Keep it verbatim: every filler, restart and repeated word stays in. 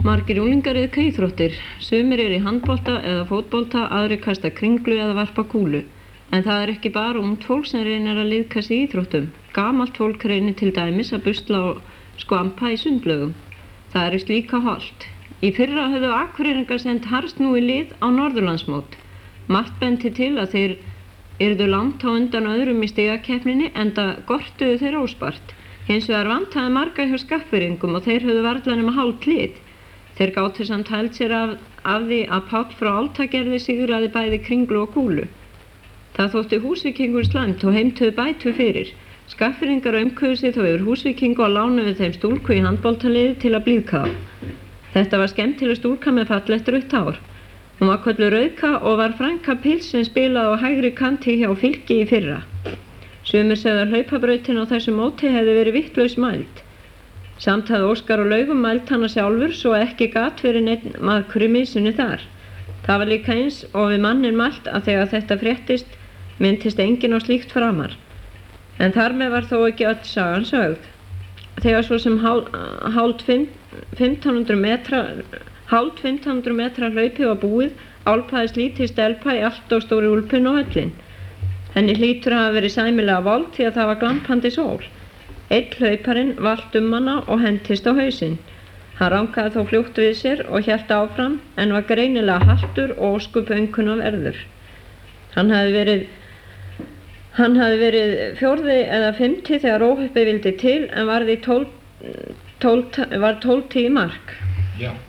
Margir unglingar iðka íþróttir. Sumir eru í handbolta eða fótbolta, aðrir kasta kringlu eða varpa kúlu. En það er ekki bara ungt fólk sem reynir að liðka sig í íþróttum. Gamalt fólk reynir til dæmis að busla og skvampa í sundlaugum. Það eru slíka holt. Í fyrra höfðu Akureyringar sent harðsnúið lið á Norðurlandsmót. Margt benti til að þeir yrðu langt á undan öðrum í stigakeppninni enda gortuðu þeir óspart. Hins vegar vantaði marga hjá Skagfirðingum og þeir höfðu varla nema hálft lið. Þeir gátu samt hælt sér af, af því að Páll frá Álftagerði sigraði bæði kringlu og kúlu. Það þótti Húsvíkingur slæmt og heimtuðu bætu fyrir. Skagfirðingar umkuðu sig þó yfir Húsvíkingu og lánuðu þeim stúlku í handboltaliði til að blíðka þá. Þetta var skemmtileg stúlka með fallegt rautt hár. Hún var kölluð Rauðka og var frænka Pils sem spilaði á hægri kanti hjá Fylki í fyrra. Sumir sögðu að hlaupabrautin á þessu móti hefði verið vittlaus mæld. Samt hafði Óskar og Laufum mælt hana sjálfur svo ekki gat fyrir neinn maður í misunni þar. Það var líka eins og við mannin mælt að þegar þetta fréttist myndist enginn á slíkt framar. En þar með var þó ekki öll sagan sögð. Þegar svo sem hálft fimmtán hundruð metra, hálft fimmtán hundruð metra hlaupi var búið, álpaðist lítið stelpa í allt og stóri úlpun og höllin. Henni hlýtur að hafa verið sæmilega vold því að það var glampandi sól. Einn hlauparinn valt um hana og hentist á hausinn. Hann rankaði þó fljótt við sér og hélt áfram en var greinilega haltur og óskup önkunnar verður. Hann hafði verið, hann hafði verið fjórði eða fimmti þegar óhöppið vildi til en varði tólf, tólf, var tólfti í mark. Já.